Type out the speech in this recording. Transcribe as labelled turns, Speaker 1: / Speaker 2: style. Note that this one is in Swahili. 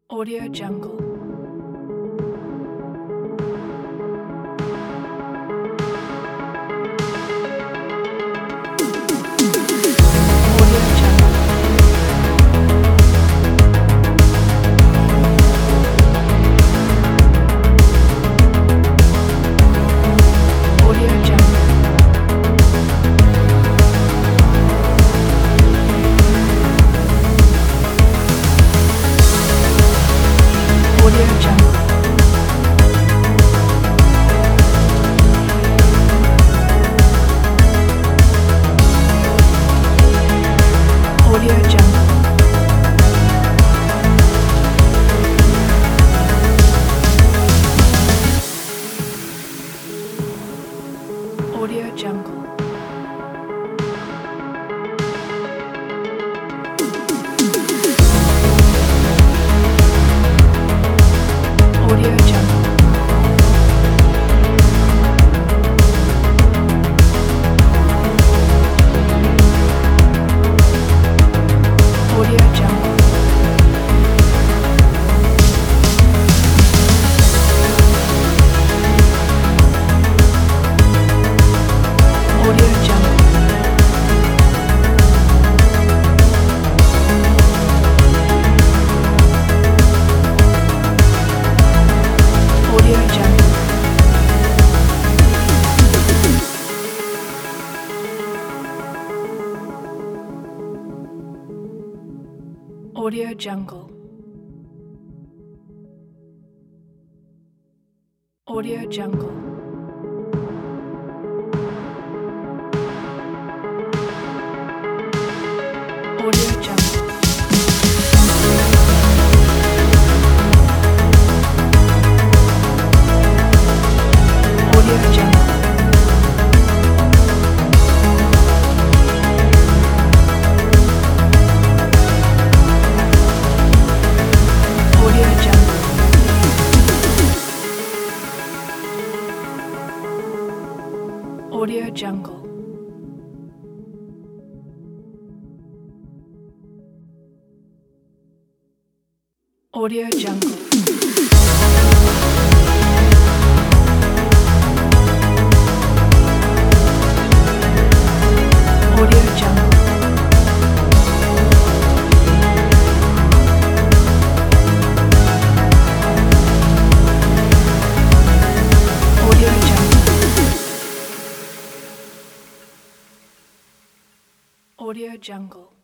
Speaker 1: Audio Jungle. Audio Jungle. Audio Jungle. Audio Jungle. Audio Jungle. Audio Jungle. Audio Jungle. Audio Jungle. Audio Jungle. Audio Jungle. Audio Jungle. Audio Jungle. Audio Jungle. Audio Jungle. Audio Jungle. Audio Jungle.